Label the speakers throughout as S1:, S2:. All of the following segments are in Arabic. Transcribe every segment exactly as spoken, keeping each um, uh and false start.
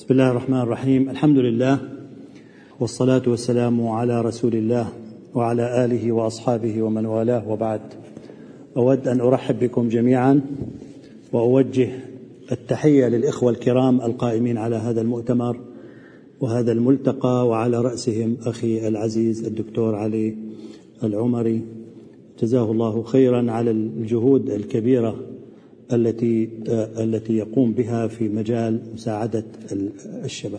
S1: بسم الله الرحمن الرحيم. الحمد لله والصلاة والسلام على رسول الله وعلى آله وأصحابه ومن والاه، وبعد. أود أن أرحب بكم جميعا وأوجه التحية للإخوة الكرام القائمين على هذا المؤتمر وهذا الملتقى، وعلى رأسهم أخي العزيز الدكتور علي العمري، جزاه الله خيرا على الجهود الكبيرة التي التي يقوم بها في مجال مساعدة الشباب.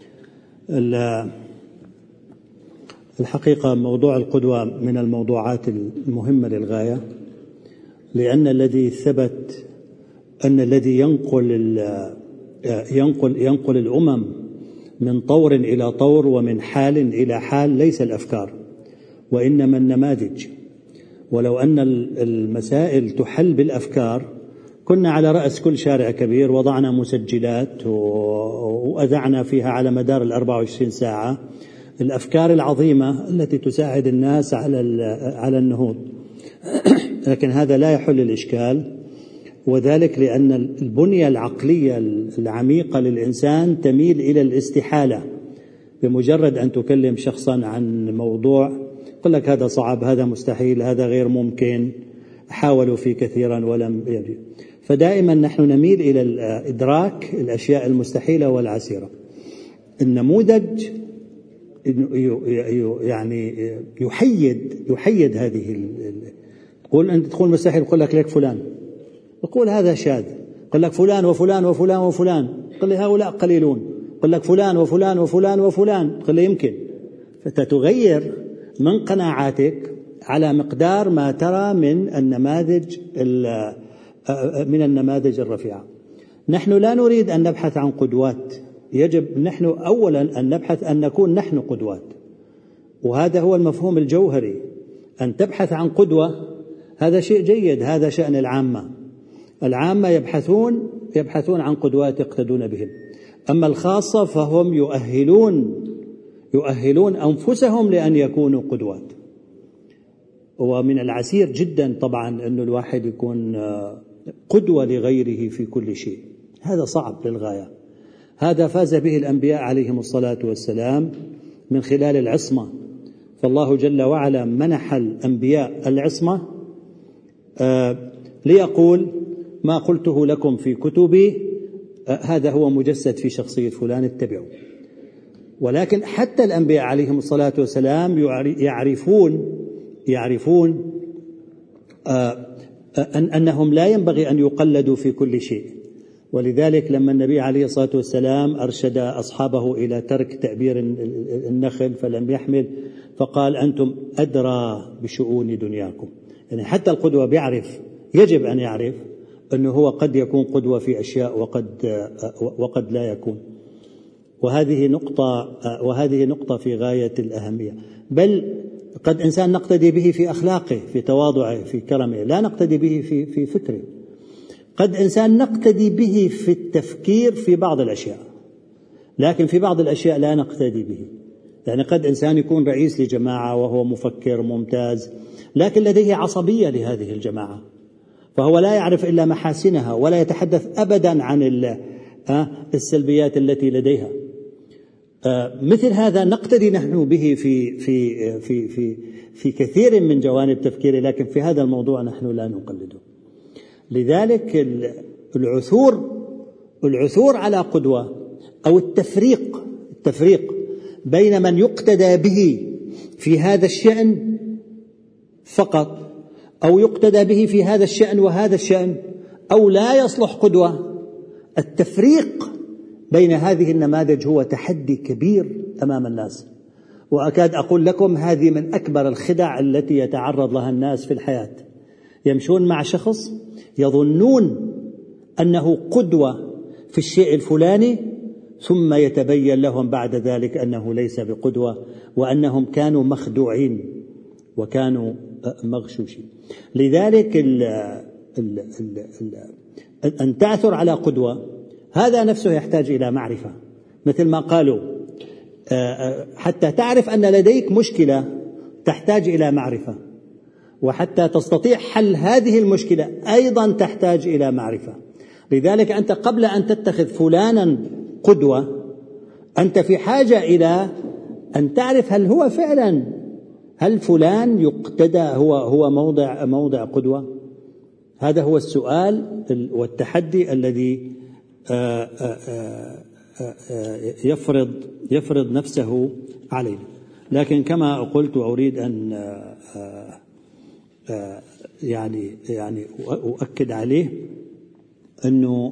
S1: الحقيقة موضوع القدوة من الموضوعات المهمة للغاية، لأن الذي ثبت أن الذي ينقل ينقل ينقل الأمم من طور إلى طور ومن حال إلى حال ليس الأفكار وإنما النماذج. ولو أن المسائل تحل بالأفكار كنا على رأس كل شارع كبير وضعنا مسجلات وأذعنا فيها على مدار الأربع وعشرين ساعة الأفكار العظيمة التي تساعد الناس على على النهوض. لكن هذا لا يحل الإشكال، وذلك لأن البنية العقلية العميقة للإنسان تميل إلى الاستحالة. بمجرد أن تكلم شخصا عن موضوع يقول لك هذا صعب، هذا مستحيل، هذا غير ممكن، حاولوا فيه كثيرا ولم يجد. فدائما نحن نميل إلى إدراك الأشياء المستحيلة والعسيرة. النموذج يعني يحيد يحيد هذه. تقول أنت تقول مستحيل، يقول لك لك فلان، يقول هذا شاذ، يقول لك فلان وفلان وفلان وفلان، يقول لي هؤلاء قليلون، يقول لك فلان وفلان وفلان وفلان، يقول لي يمكن. فتتغير من قناعاتك على مقدار ما ترى من النماذج من النماذج الرفيعة. نحن لا نريد أن نبحث عن قدوات، يجب نحن أولا أن نبحث أن نكون نحن قدوات، وهذا هو المفهوم الجوهري. أن تبحث عن قدوة هذا شيء جيد، هذا شأن العامة. العامة يبحثون يبحثون عن قدوات يقتدون بهم، أما الخاصة فهم يؤهلون يؤهلون أنفسهم لأن يكونوا قدوات. ومن العسير جدا طبعا أن الواحد يكون قدوة لغيره في كل شيء، هذا صعب للغاية. هذا فاز به الأنبياء عليهم الصلاة والسلام من خلال العصمة. فالله جل وعلا منح الأنبياء العصمة ليقول ما قلته لكم في كتبي هذا هو مجسد في شخصية فلان، اتبعوا. ولكن حتى الأنبياء عليهم الصلاة والسلام يعرفون يعرفون أنهم لا ينبغي أن يقلدوا في كل شيء. ولذلك لما النبي عليه الصلاة والسلام أرشد أصحابه إلى ترك تأبير النخل فلم يحمل، فقال أنتم أدرى بشؤون دنياكم. يعني حتى القدوة بيعرف، يجب أن يعرف أنه هو قد يكون قدوة في أشياء وقد وقد لا يكون. وهذه نقطة وهذه نقطة في غاية الأهمية. بل قد إنسان نقتدي به في أخلاقه، في تواضعه، في كرمه، لا نقتدي به في في فكره. قد إنسان نقتدي به في التفكير في بعض الأشياء، لكن في بعض الأشياء لا نقتدي به. يعني قد إنسان يكون رئيس لجماعة وهو مفكر ممتاز، لكن لديه عصبية لهذه الجماعة، فهو لا يعرف إلا محاسنها ولا يتحدث أبدا عن السلبيات التي لديها. مثل هذا نقتدي نحن به في في في في في كثير من جوانب تفكيره، لكن في هذا الموضوع نحن لا نقلده. لذلك العثور العثور على قدوة أو التفريق التفريق بين من يقتدى به في هذا الشأن فقط، أو يقتدى به في هذا الشأن وهذا الشأن، أو لا يصلح قدوة. التفريق بين هذه النماذج هو تحدي كبير أمام الناس، وأكاد أقول لكم هذه من أكبر الخدع التي يتعرض لها الناس في الحياة. يمشون مع شخص يظنون أنه قدوة في الشيء الفلاني، ثم يتبين لهم بعد ذلك أنه ليس بقدوة، وأنهم كانوا مخدوعين وكانوا مغشوشين. لذلك ال ال ال ال أن تعثر على قدوة هذا نفسه يحتاج إلى معرفة. مثل ما قالوا حتى تعرف أن لديك مشكلة تحتاج إلى معرفة، وحتى تستطيع حل هذه المشكلة أيضا تحتاج إلى معرفة. لذلك أنت قبل أن تتخذ فلانا قدوة أنت في حاجة إلى أن تعرف هل هو فعلا، هل فلان يقتدى، هو هو موضع موضع قدوة؟ هذا هو السؤال والتحدي الذي يفرض يفرض نفسه علينا. لكن كما قلت وأريد أن يعني يعني أؤكد عليه أنه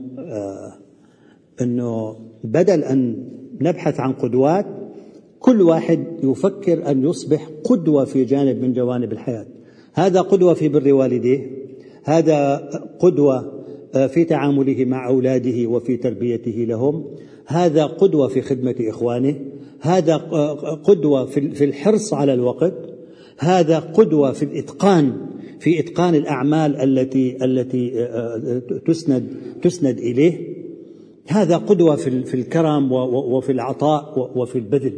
S1: أنه بدل أن نبحث عن قدوات، كل واحد يفكر أن يصبح قدوة في جانب من جوانب الحياة. هذا قدوة في بر والديه، هذا قدوة في تعامله مع أولاده وفي تربيته لهم، هذا قدوة في خدمة إخوانه، هذا قدوة في الحرص على الوقت، هذا قدوة في الإتقان في إتقان الأعمال التي التي تسند تسند إليه، هذا قدوة في الكرم وفي العطاء وفي البذل.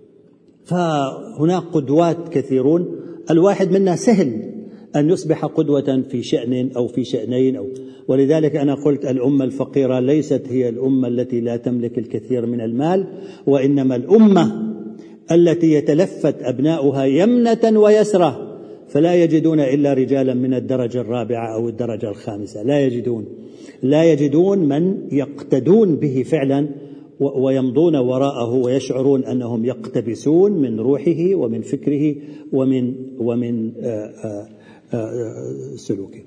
S1: فهناك قدوات كثيرون، الواحد منا سهل أن يصبح قدوة في شأن أو في شأنين أو ولذلك أنا قلت الأمة الفقيرة ليست هي الأمة التي لا تملك الكثير من المال، وإنما الأمة التي يتلفت أبناؤها يمنة ويسرة فلا يجدون إلا رجالا من الدرجة الرابعة أو الدرجة الخامسة، لا يجدون لا يجدون من يقتدون به فعلا ويمضون وراءه ويشعرون أنهم يقتبسون من روحه ومن فكره ومن ومن آآ آآ سلوكه.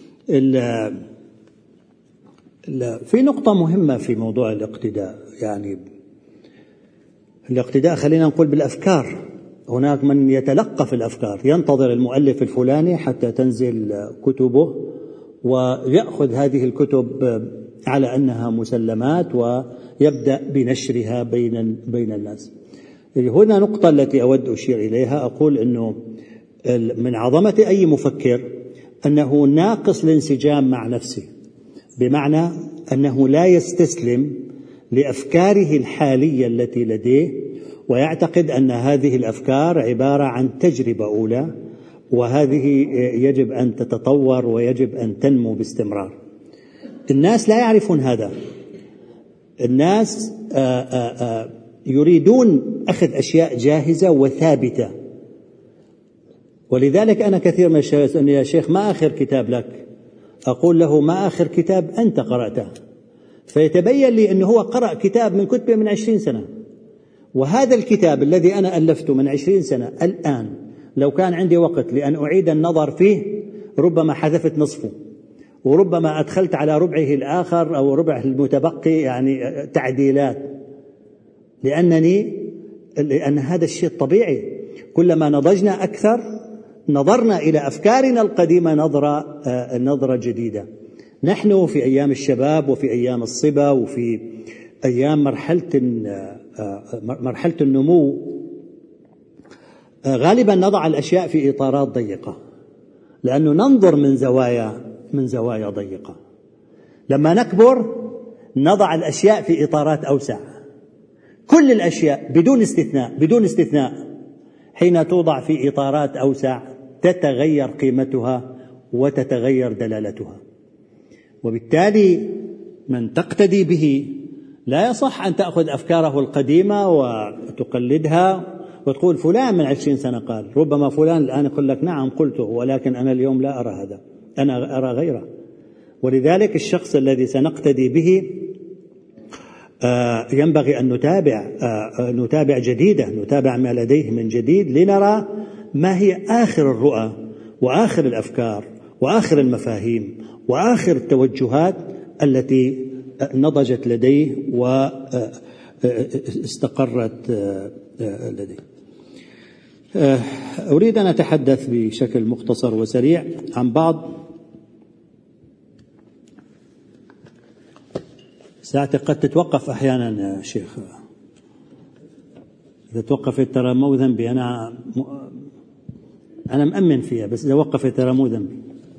S1: في نقطة مهمة في موضوع الاقتداء، يعني الاقتداء خلينا نقول بالأفكار. هناك من يتلقف الأفكار، ينتظر المؤلف الفلاني حتى تنزل كتبه ويأخذ هذه الكتب على أنها مسلمات ويبدأ بنشرها بين بين الناس. هنا نقطة التي أود أشير إليها، أقول أنه من عظمة أي مفكر أنه ناقص الانسجام مع نفسه، بمعنى أنه لا يستسلم لأفكاره الحالية التي لديه ويعتقد أن هذه الأفكار عبارة عن تجربة أولى، وهذه يجب أن تتطور ويجب أن تنمو باستمرار. الناس لا يعرفون هذا. الناس آآ آآ يريدون أخذ أشياء جاهزة وثابتة، ولذلك أنا كثير من الشباب يسألني يا شيخ ما آخر كتاب لك؟ أقول له ما آخر كتاب أنت قرأته، فيتبين لي أنه هو قرأ كتاب من كتبه من عشرين سنة، وهذا الكتاب الذي أنا ألفته من عشرين سنة الآن لو كان عندي وقت لأن أعيد النظر فيه ربما حذفت نصفه، وربما أدخلت على ربعه الآخر أو ربعه المتبقي يعني تعديلات، لأنني لأن هذا الشيء طبيعي. كلما نضجنا أكثر نظرنا إلى أفكارنا القديمة نظرة نظرة جديدة. نحن في أيام الشباب وفي أيام الصبا وفي أيام مرحلة مرحلة النمو غالبا نضع الأشياء في إطارات ضيقة، لأنه ننظر من زوايا من زوايا ضيقة. لما نكبر نضع الأشياء في إطارات أوسع. كل الأشياء بدون استثناء بدون استثناء حين توضع في إطارات أوسع تتغير قيمتها وتتغير دلالتها، وبالتالي من تقتدي به لا يصح أن تأخذ أفكاره القديمة وتقلدها وتقول فلان من عشرين سنة قال. ربما فلان الآن يقول لك نعم قلته، ولكن أنا اليوم لا أرى هذا، أنا أرى غيره. ولذلك الشخص الذي سنقتدي به ينبغي أن نتابع نتابع جديده، نتابع ما لديه من جديد لنرى ما هي آخر الرؤى وآخر الأفكار وآخر المفاهيم وآخر التوجهات التي نضجت لديه واستقرت لديه. أريد أن أتحدث بشكل مختصر وسريع عن بعض ساعتي قد تتوقف أحيانا يا شيخ، إذا توقفت ترى مو ذنبي، أنا أنا مأمن فيها، بس إذا وقفت ترى مو ذنبي.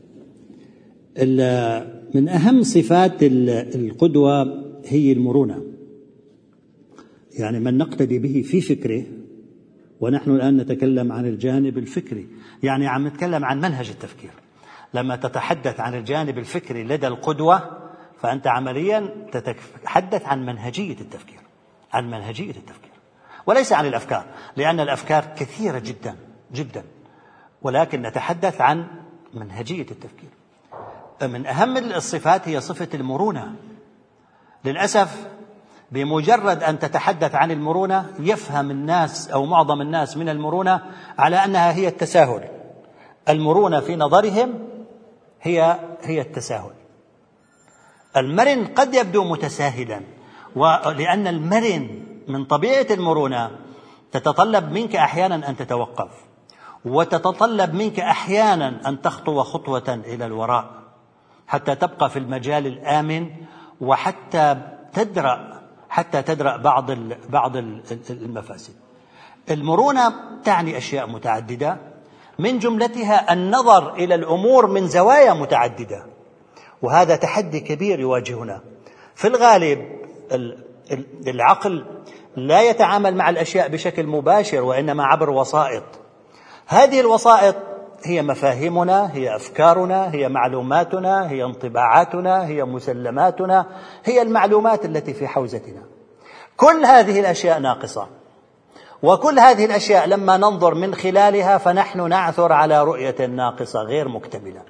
S1: من أهم صفات القدوة هي المرونة، يعني من نقتدي به في فكره، ونحن الآن نتكلم عن الجانب الفكري، يعني عم نتكلم عن منهج التفكير. لما تتحدث عن الجانب الفكري لدى القدوة فأنت عمليا تتحدث عن منهجية التفكير، عن منهجية التفكير وليس عن الأفكار، لأن الأفكار كثيرة جدا جدا، ولكن نتحدث عن منهجية التفكير. من أهم الصفات هي صفة المرونة. للأسف بمجرد أن تتحدث عن المرونة يفهم الناس أو معظم الناس من المرونة على أنها هي التساهل. المرونة في نظرهم هي هي التساهل. المرن قد يبدو متساهلا، ولأن المرن من طبيعة المرونة تتطلب منك أحيانا أن تتوقف، وتتطلب منك أحيانا أن تخطو خطوة إلى الوراء حتى تبقى في المجال الآمن، وحتى تدرأ حتى تدرأ بعض بعض المفاسد. المرونة تعني أشياء متعددة، من جملتها النظر إلى الأمور من زوايا متعددة، وهذا تحدي كبير يواجهنا. في الغالب العقل لا يتعامل مع الأشياء بشكل مباشر، وإنما عبر وسائط. هذه الوسائط هي مفاهيمنا، هي أفكارنا، هي معلوماتنا، هي انطباعاتنا، هي مسلماتنا، هي المعلومات التي في حوزتنا. كل هذه الأشياء ناقصة، وكل هذه الأشياء لما ننظر من خلالها فنحن نعثر على رؤية ناقصة غير مكتملة.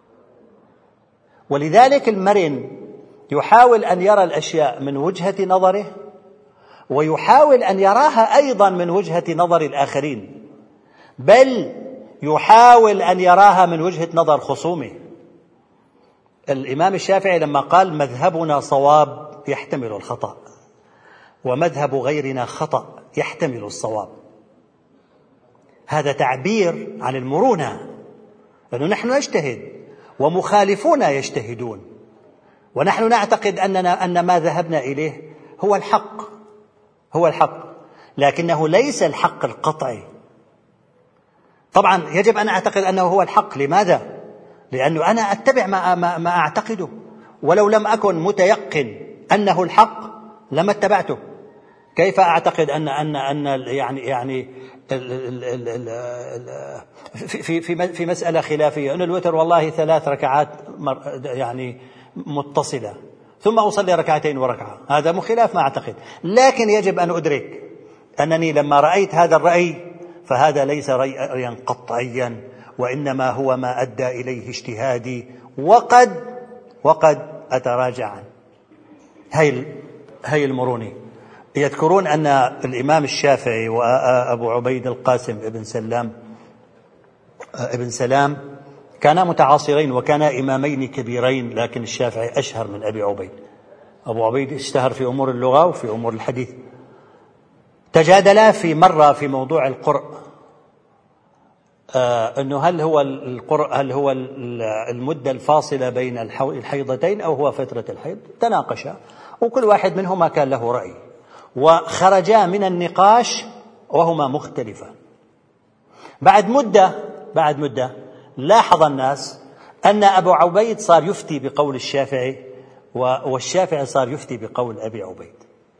S1: ولذلك المرن يحاول أن يرى الأشياء من وجهة نظره، ويحاول أن يراها أيضا من وجهة نظر الآخرين، بل يحاول أن يراها من وجهة نظر خصومه. الإمام الشافعي لما قال مذهبنا صواب يحتمل الخطأ، ومذهب غيرنا خطأ يحتمل الصواب، هذا تعبير عن المرونة، لأنه نحن نجتهد ومخالفونا يجتهدون، ونحن نعتقد أننا أن ما ذهبنا إليه هو الحق هو الحق لكنه ليس الحق القطعي. طبعا يجب أن أعتقد أنه هو الحق. لماذا؟ لأنه أنا أتبع ما, ما, ما أعتقده، ولو لم أكن متيقن أنه الحق لما اتبعته. كيف أعتقد أن أن أن يعني يعني ال ال ال في في في مسألة خلافية أن الوتر والله ثلاث ركعات يعني متصلة ثم أصلي ركعتين وركعة، هذا خلاف ما أعتقد. لكن يجب أن أدرك أنني لما رأيت هذا الرأي فهذا ليس رأيا قطعيا، وإنما هو ما أدى إليه اجتهادي، وقد وقد أتراجع عنه. هاي هاي المرونة. يذكرون أن الإمام الشافعي وأبو عبيد القاسم ابن سلام ابن سلام كانا متعاصرين وكانا إمامين كبيرين، لكن الشافعي أشهر من أبي عبيد. أبو عبيد اشتهر في أمور اللغة وفي أمور الحديث. تجادلا في مرة في موضوع القرء، آه أنه هل هو القرء هل هو المدة الفاصلة بين الحيضتين أو هو فترة الحيض. تناقشا وكل واحد منهما كان له رأي، وخرجا من النقاش وهما مختلفان. بعد مدة بعد مدة لاحظ الناس أن أبو عبيد صار يفتي بقول الشافعي، والشافعي صار يفتي بقول أبي عبيد.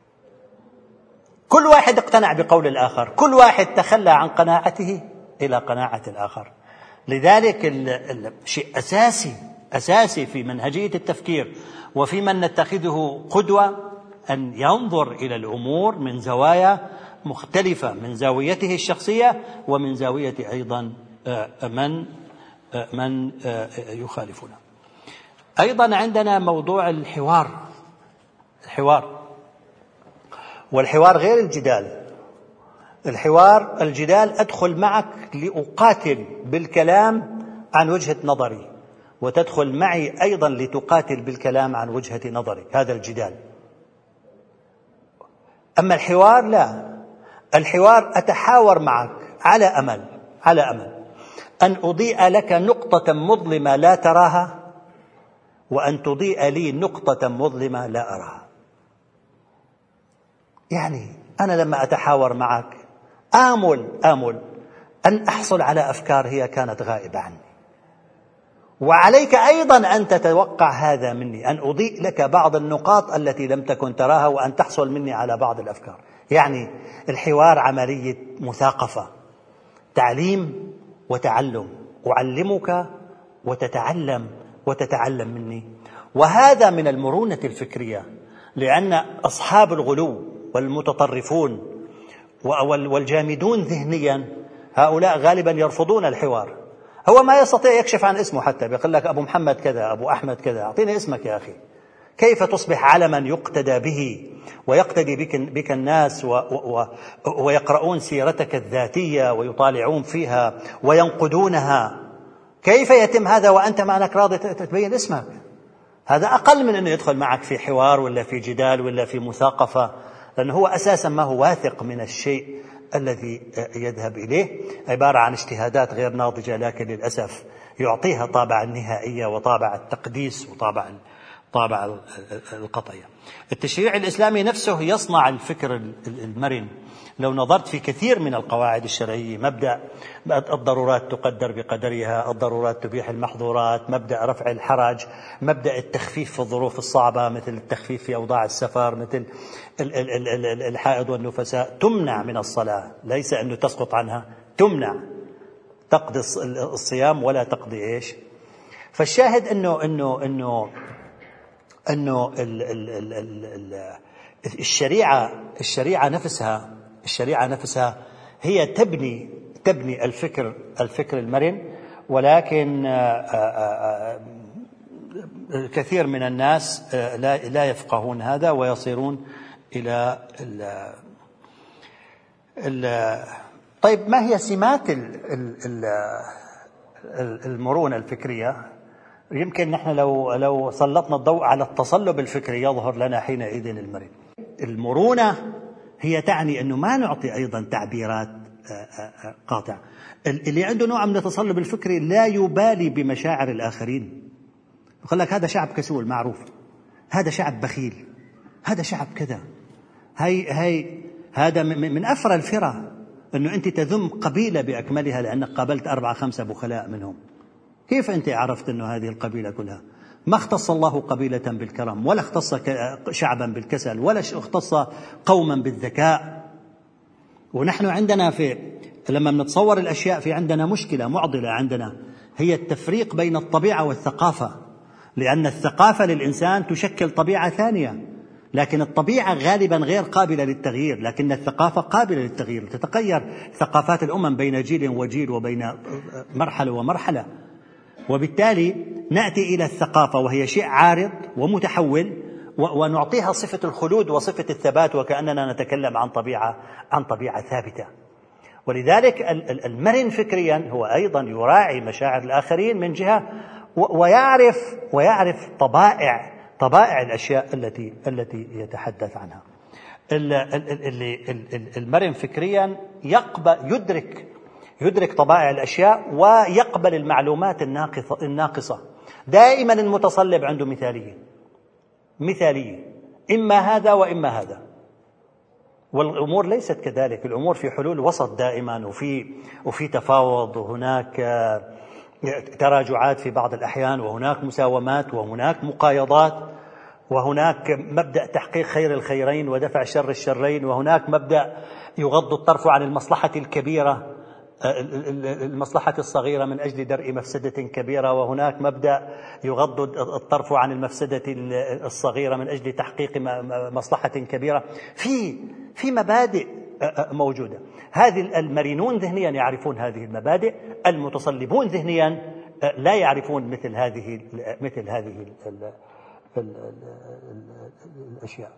S1: كل واحد اقتنع بقول الآخر، كل واحد تخلى عن قناعته إلى قناعة الآخر. لذلك الشيء أساسي أساسي في منهجية التفكير وفي من نتخذه قدوة أن ينظر إلى الأمور من زوايا مختلفة، من زاويته الشخصية ومن زاوية أيضا من من يخالفنا. أيضا عندنا موضوع الحوار الحوار والحوار غير الجدال. الحوار الجدال أدخل معك لأقاتل بالكلام عن وجهة نظري، وتدخل معي أيضا لتقاتل بالكلام عن وجهة نظرك، هذا الجدال. أما الحوار لا، الحوار أتحاور معك على أمل على أمل أن أضيء لك نقطة مظلمة لا تراها، وأن تضيء لي نقطة مظلمة لا أراها. يعني أنا لما أتحاور معك آمل آمل أن أحصل على أفكار هي كانت غائبة عني، وعليك أيضا أن تتوقع هذا مني، أن أضيء لك بعض النقاط التي لم تكن تراها، وأن تحصل مني على بعض الأفكار. يعني الحوار عملية مثاقفة، تعليم وتعلم، أعلمك وتتعلم وتتعلم مني. وهذا من المرونة الفكرية، لأن أصحاب الغلو والمتطرفون والجامدون ذهنيا هؤلاء غالبا يرفضون الحوار. هو ما يستطيع يكشف عن اسمه، حتى بيقول لك أبو محمد كذا، أبو أحمد كذا، أعطيني اسمك يا أخي. كيف تصبح علما يقتدى به ويقتدي بك, بك الناس و و ويقرؤون سيرتك الذاتية ويطالعون فيها وينقدونها؟ كيف يتم هذا وأنت ما أنك راضي تبين اسمك؟ هذا أقل من أنه يدخل معك في حوار ولا في جدال ولا في مثاقفة، لأنه هو أساسا ما هو واثق من الشيء الذي يذهب إليه، عبارة عن اجتهادات غير ناضجة، لكن للأسف يعطيها طابع النهائية وطابع التقديس وطابع طابع القطعية. التشريع الإسلامي نفسه يصنع الفكر المرن. لو نظرت في كثير من القواعد الشرعية، مبدأ الضرورات تقدر بقدرها، الضرورات تبيح المحظورات، مبدأ رفع الحرج، مبدأ التخفيف في الظروف الصعبة مثل التخفيف في أوضاع السفر، مثل الحائض والنفساء، تمنع من الصلاة، ليس أنه تسقط عنها، تمنع، تقضي الصيام ولا تقضي إيش. فالشاهد أنه أنه أنه أنه الشريعة الشريعة نفسها الشريعة نفسها هي تبني تبني الفكر الفكر المرن، ولكن كثير من الناس لا لا يفقهون هذا ويصيرون إلى ال ال طيب، ما هي سمات المرونة الفكرية؟ يمكن نحن لو لو سلطنا الضوء على التصلب الفكري يظهر لنا حينئذ المرن. المرونة هي تعني أنه ما نعطي أيضا تعبيرات قاطعة. اللي عنده نوع من التصلب الفكري لا يبالي بمشاعر الآخرين، يقول لك هذا شعب كسول معروف، هذا شعب بخيل، هذا شعب كذا. هي هي هذا من أفرى الفرى أنه أنت تذم قبيلة بأكملها لأنك قابلت أربعة خمسة بخلاء منهم. كيف أنت عرفت أنه هذه القبيلة كلها؟ ما اختص الله قبيلة بالكرم، ولا اختص شعبا بالكسل، ولا اختص قوما بالذكاء. ونحن عندنا في لما نتصور الأشياء في عندنا مشكلة معضلة عندنا، هي التفريق بين الطبيعة والثقافة، لأن الثقافة للإنسان تشكل طبيعة ثانية، لكن الطبيعة غالبا غير قابلة للتغيير، لكن الثقافة قابلة للتغيير. تتغير ثقافات الأمم بين جيل وجيل وبين مرحلة ومرحلة، وبالتالي نأتي إلى الثقافة وهي شيء عارض ومتحول ونعطيها صفة الخلود وصفة الثبات، وكأننا نتكلم عن طبيعة عن طبيعة ثابتة. ولذلك المرن فكريا هو أيضا يراعي مشاعر الآخرين من جهة، ويعرف ويعرف طبائع طبائع الأشياء التي التي يتحدث عنها. المرن فكريا يقبل يدرك يدرك طبائع الأشياء ويقبل المعلومات الناقصة. دائما المتصلب عنده مثالية مثالية إما هذا وإما هذا، والأمور ليست كذلك. الأمور في حلول وسط دائما، وفي وفي تفاوض، وهناك تراجعات في بعض الأحيان، وهناك مساومات، وهناك مقايضات، وهناك مبدأ تحقيق خير الخيرين ودفع شر الشرين، وهناك مبدأ يغض الطرف عن المصلحة الكبيرة المصلحة الصغيرة من أجل درء مفسدة كبيرة، وهناك مبدأ يغض الطرف عن المفسدة الصغيرة من أجل تحقيق مصلحة كبيرة. في في مبادئ موجودة. هذه المرنون ذهنيا يعرفون هذه المبادئ، المتصلبون ذهنيا لا يعرفون مثل هذه مثل هذه الأشياء.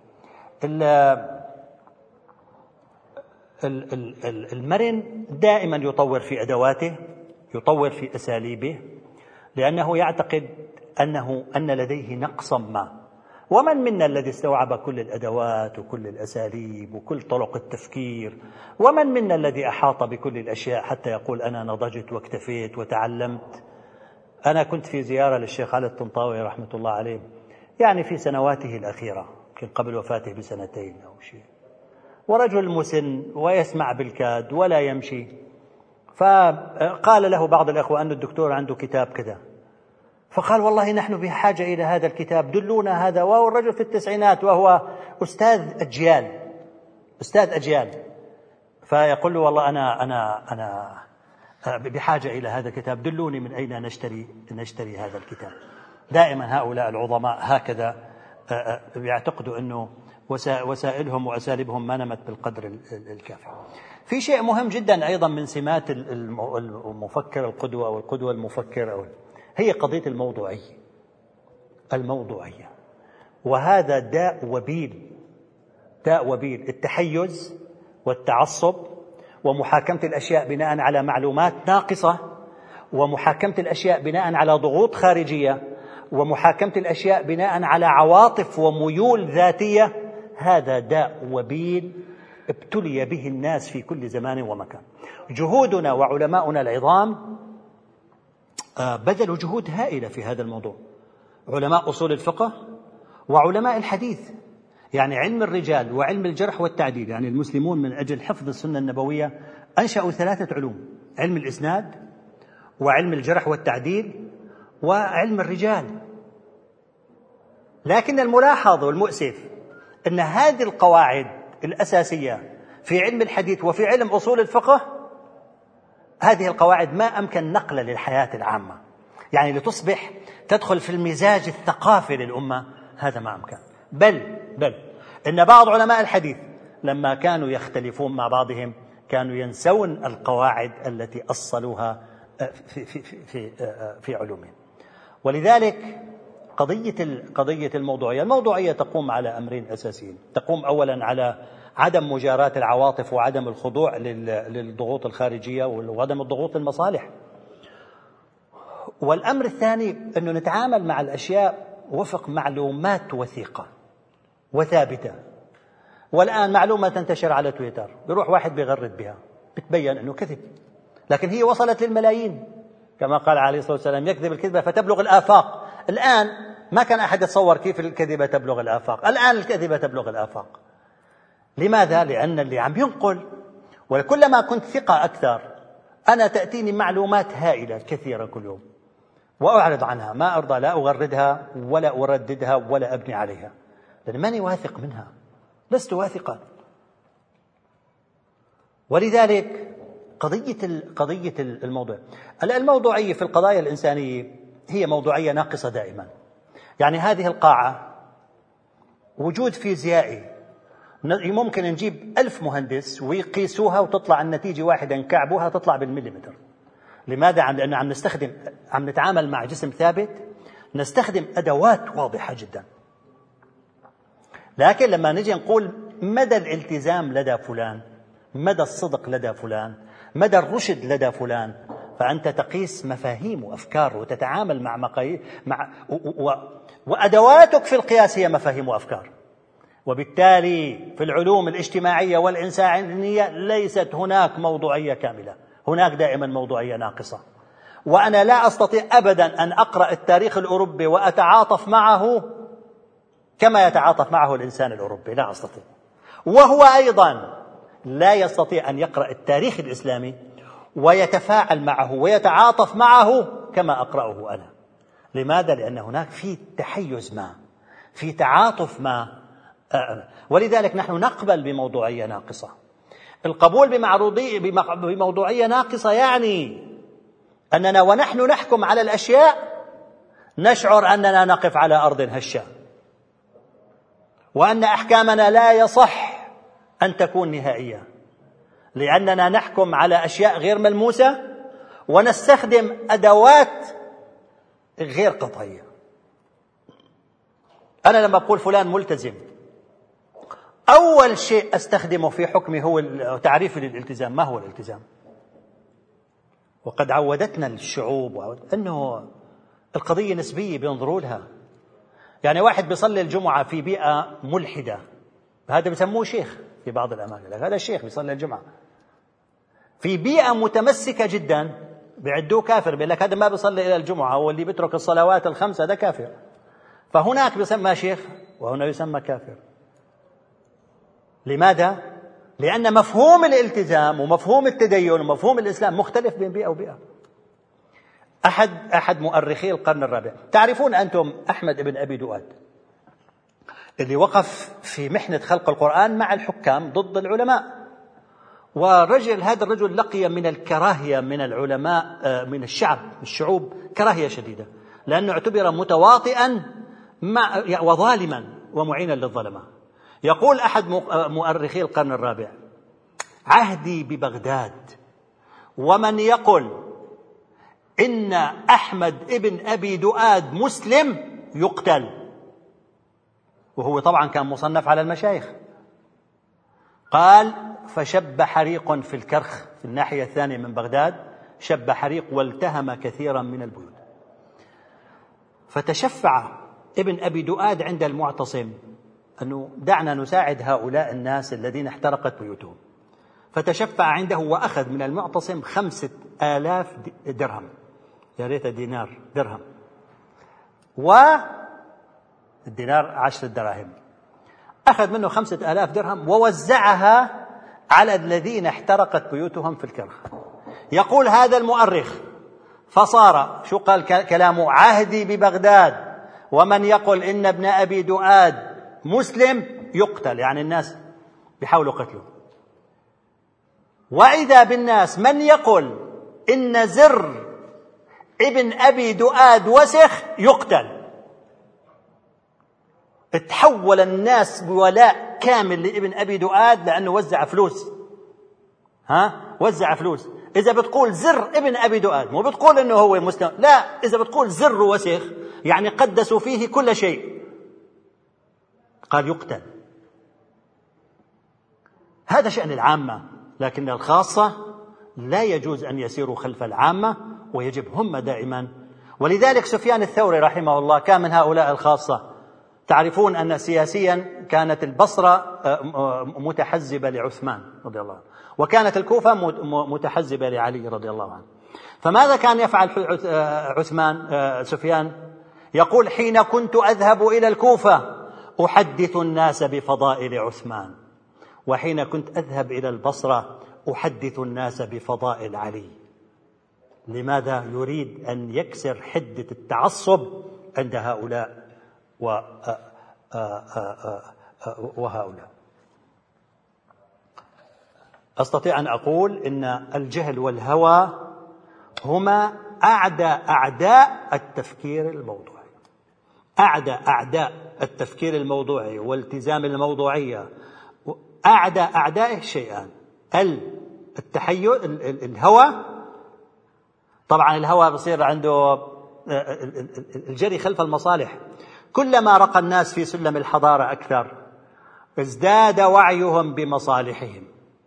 S1: المرن دائما يطور في أدواته، يطور في أساليبه، لأنه يعتقد أنه أن لديه نقصا ما. ومن منا الذي استوعب كل الأدوات وكل الأساليب وكل طرق التفكير؟ ومن منا الذي أحاط بكل الأشياء حتى يقول أنا نضجت واكتفيت وتعلمت؟ أنا كنت في زيارة للشيخ علي الطنطاوي رحمة الله عليه، يعني في سنواته الأخيرة، يمكن قبل وفاته بسنتين أو شيء، ورجل مسن ويسمع بالكاد ولا يمشي. فقال له بعض الأخوة أن الدكتور عنده كتاب كذا، فقال والله نحن بحاجة إلى هذا الكتاب، دلونا هذا. وهو الرجل في التسعينات وهو أستاذ أجيال أستاذ أجيال فيقول له والله أنا أنا أنا بحاجة إلى هذا الكتاب، دلوني من أين نشتري نشتري هذا الكتاب. دائما هؤلاء العظماء هكذا يعتقدوا أنه وسائلهم وأساليبهم ما نمت بالقدر الكافي. في شيء مهم جدا أيضا من سمات المفكر القدوة أو القدوة المفكر، هي قضية الموضوعية. الموضوعية، وهذا داء وبيل، داء وبيل. التحيز والتعصب ومحاكمة الأشياء بناء على معلومات ناقصة، ومحاكمة الأشياء بناء على ضغوط خارجية، ومحاكمة الأشياء بناء على عواطف وميول ذاتية، هذا داء وبيل ابتلي به الناس في كل زمان ومكان. جهودنا وعلماؤنا العظام بذلوا جهود هائلة في هذا الموضوع، علماء أصول الفقه وعلماء الحديث، يعني علم الرجال وعلم الجرح والتعديل. يعني المسلمون من أجل حفظ السنة النبوية أنشأوا ثلاثة علوم: علم الإسناد وعلم الجرح والتعديل وعلم الرجال. لكن الملاحظ والمؤسف أن هذه القواعد الأساسية في علم الحديث وفي علم أصول الفقه، هذه القواعد ما أمكن نقلها للحياة العامة، يعني لتصبح تدخل في المزاج الثقافي للأمة، هذا ما أمكن. بل بل إن بعض علماء الحديث لما كانوا يختلفون مع بعضهم كانوا ينسون القواعد التي أصلوها في في في في, في علومهم. ولذلك قضية قضية الموضوعية، الموضوعية تقوم على أمرين أساسيين. تقوم أولا على عدم مجاراة العواطف وعدم الخضوع للضغوط الخارجية وعدم الضغوط المصالح. والأمر الثاني أنه نتعامل مع الأشياء وفق معلومات وثيقة وثابتة. والآن معلومة تنتشر على تويتر، بيروح واحد بيغرد بها، بتبين أنه كذب، لكن هي وصلت للملايين، كما قال عليه الصلاة والسلام: يكذب الكذبة فتبلغ الآفاق. الآن ما كان أحد يتصور كيف الكذبة تبلغ الآفاق، الآن الكذبة تبلغ الآفاق. لماذا؟ لأن اللي عم ينقل، وكلما كنت ثقة أكثر أنا تأتيني معلومات هائلة كثيرة كل يوم وأعرض عنها، ما أرضى لا أغردها ولا أرددها ولا أبني عليها، لأن ماني واثق منها، لست واثقا. ولذلك قضية قضية الموضوع الموضوعية في القضايا الإنسانية هي موضوعية ناقصة دائما. يعني هذه القاعة وجود فيزيائي، ممكن نجيب ألف مهندس ويقيسوها وتطلع النتيجة واحدة، نكعبوها تطلع بالمليمتر. لماذا؟ لأنه عم نستخدم عم نتعامل مع جسم ثابت، نستخدم أدوات واضحة جدا. لكن لما نجي نقول مدى الالتزام لدى فلان، مدى الصدق لدى فلان، مدى الرشد لدى فلان، فأنت تقيس مفاهيم وأفكار وتتعامل مع مقاييس مع و... و... وأدواتك في القياس هي مفاهيم وأفكار. وبالتالي في العلوم الاجتماعية والإنسانية ليست هناك موضوعية كاملة، هناك دائما موضوعية ناقصة. وأنا لا أستطيع أبدا أن أقرأ التاريخ الأوروبي وأتعاطف معه كما يتعاطف معه الإنسان الأوروبي، لا أستطيع. وهو أيضا لا يستطيع أن يقرأ التاريخ الإسلامي ويتفاعل معه ويتعاطف معه كما أقرأه أنا. لماذا؟ لأن هناك في تحيز ما، في تعاطف ما. ولذلك نحن نقبل بموضوعية ناقصة. القبول بموضوعية ناقصة يعني أننا ونحن نحكم على الأشياء نشعر أننا نقف على أرض هشة، وأن أحكامنا لا يصح أن تكون نهائية، لأننا نحكم على أشياء غير ملموسة ونستخدم أدوات غير قطعية. أنا لما أقول فلان ملتزم، أول شيء أستخدمه في حكمي هو تعريفي للالتزام. ما هو الالتزام؟ وقد عودتنا الشعوب أنه القضية نسبية بينظروا لها. يعني واحد بيصلي الجمعة في بيئة ملحدة، هذا بيسموه شيخ في بعض الأماكن، هذا الشيخ بيصلي الجمعة. في بيئة متمسكة جدا بيعدوه كافر، بيقول لك هذا ما بيصلي إلى الجمعة، هو اللي بيترك الصلوات الخمسة ده كافر. فهناك بيسمى شيخ وهنا يسمى كافر. لماذا؟ لأن مفهوم الالتزام ومفهوم التدين ومفهوم الإسلام مختلف بين بيئة وبيئة. أحد أحد مؤرخي القرن الرابع، تعرفون أنتم أحمد بن أبي دؤاد اللي وقف في محنة خلق القرآن مع الحكام ضد العلماء، ورجل هذا الرجل لقي من الكراهية من العلماء من الشعب الشعوب كراهية شديدة، لأنه اعتبر متواطئا وظالما ومعينا للظلمة. يقول أحد مؤرخي القرن الرابع: عهدي ببغداد ومن يقل إن أحمد ابن أبي دؤاد مسلم يقتل. وهو طبعا كان مصنف على المشايخ. قال: فشب حريق في الكرخ في الناحية الثانية من بغداد، شب حريق والتهم كثيرا من البيوت. فتشفع ابن أبي دؤاد عند المعتصم أنه دعنا نساعد هؤلاء الناس الذين احترقت بيوتهم، فتشفع عنده وأخذ من المعتصم خمسة آلاف درهم، يا ريت دينار، درهم، والدينار عشرة دراهم. أخذ منه خمسة آلاف درهم ووزعها على الذين احترقت بيوتهم في الكرخ. يقول هذا المؤرخ: فصار شو قال كلامه؟ عهدي ببغداد ومن يقل إن ابن أبي دؤاد مسلم يقتل، يعني الناس بيحاولوا قتله. وإذا بالناس من يقل إن زر ابن أبي دؤاد وسخ يقتل. تحول الناس بولاء كامل لابن أبي دؤاد لأنه وزع فلوس. ها وزع فلوس. إذا بتقول زر ابن أبي دؤاد، مو بتقول إنه هو مسلم، لا، إذا بتقول زر وسخ يعني قدسوا فيه كل شيء، قال يقتل. هذا شأن العامة، لكن الخاصة لا يجوز أن يسيروا خلف العامة، ويجب هم دائما. ولذلك سفيان الثوري رحمه الله كان من هؤلاء الخاصة. تعرفون أن سياسيا كانت البصرة متحزبة لعثمان رضي الله عنه، وكانت الكوفة متحزبة لعلي رضي الله عنه. فماذا كان يفعل عثمان سفيان؟ يقول: حين كنت أذهب إلى الكوفة أحدث الناس بفضائل عثمان، وحين كنت أذهب إلى البصرة أحدث الناس بفضائل علي. لماذا؟ يريد أن يكسر حدة التعصب عند هؤلاء وهؤلاء. أستطيع أن أقول إن الجهل والهوى هما أعدى أعداء التفكير الموضوعي، أعدى أعداء التفكير الموضوعي والالتزام الموضوعية. أعدى أعدائه شيئان: التحيز، الهوى. طبعا الهوى بصير عنده الجري خلف المصالح. كلما رقى الناس في سلم الحضارة أكثر ازداد وعيهم بمصالحهم،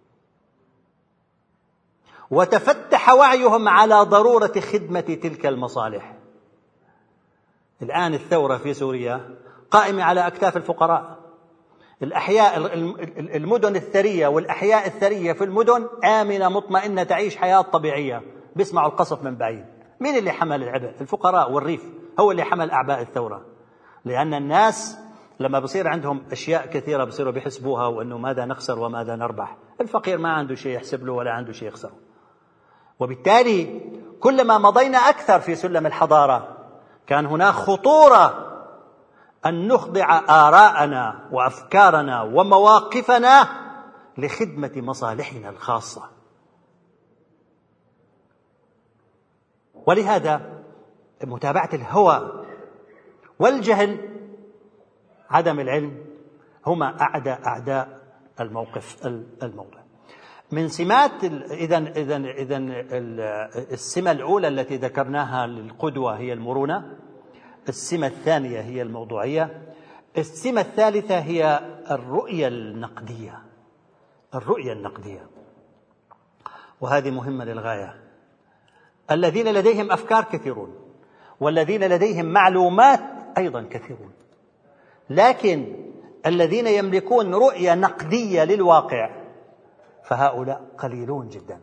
S1: وتفتح وعيهم على ضرورة خدمة تلك المصالح. الآن الثورة في سوريا قائمة على أكتاف الفقراء. الأحياء المدن الثرية والأحياء الثرية في المدن آمنة مطمئنة تعيش حياة طبيعية، بيسمعوا القصف من بعيد. مين اللي حمل العبء؟ الفقراء والريف هو اللي حمل أعباء الثورة. لأن الناس لما بصير عندهم أشياء كثيرة بصيروا بيحسبوها، وأنه ماذا نخسر وماذا نربح. الفقير ما عنده شيء يحسب له ولا عنده شيء يخسر. وبالتالي كلما مضينا أكثر في سلم الحضارة كان هناك خطورة أن نخضع آراءنا وأفكارنا ومواقفنا لخدمة مصالحنا الخاصة. ولهذا متابعة الهوى والجهل، عدم العلم، هما أعداء أعداء الموقف الموضوع. من سمات إذن إذن إذن السمة الأولى التي ذكرناها للقدوة هي المرونة، السمة الثانية هي الموضوعية، السمة الثالثة هي الرؤية النقدية. الرؤية النقدية، وهذه مهمة للغاية. الذين لديهم أفكار كثيرون، والذين لديهم معلومات أيضا كثيرون، لكن الذين يملكون رؤية نقدية للواقع فهؤلاء قليلون جدا.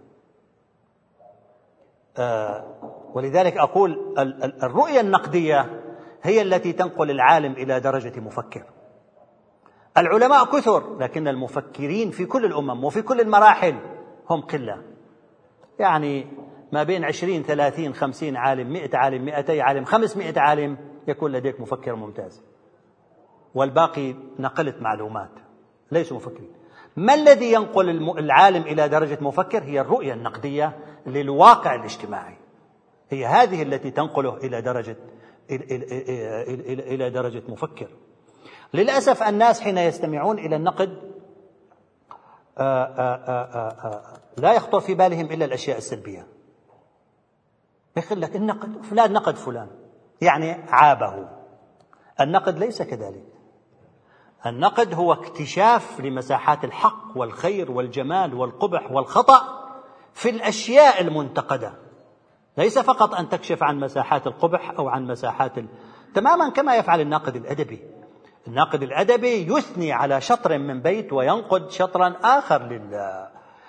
S1: آه ولذلك أقول الرؤية النقدية هي التي تنقل العالم إلى درجة مفكر. العلماء كثر، لكن المفكرين في كل الأمم وفي كل المراحل هم قلة. يعني ما بين عشرين ثلاثين خمسين عالم، مئة عالم، مئتي عالم، خمسمائة عالم يكون لديك مفكر ممتاز، والباقي نقلة معلومات ليسوا مفكرين. ما الذي ينقل العالم إلى درجة مفكر؟ هي الرؤية النقدية للواقع الاجتماعي، هي هذه التي تنقله إلى درجة إلى درجة مفكر. للأسف الناس حين يستمعون إلى النقد آآ آآ آآ لا يخطر في بالهم إلا الأشياء السلبية. يقول لك النقد فلان نقد فلان يعني عابه. النقد ليس كذلك. النقد هو اكتشاف لمساحات الحق والخير والجمال والقبح والخطأ في الأشياء المنتقدة، ليس فقط أن تكشف عن مساحات القبح أو عن مساحات ال... تماما كما يفعل الناقد الأدبي. الناقد الأدبي يثني على شطر من بيت وينقد شطرا آخر لل...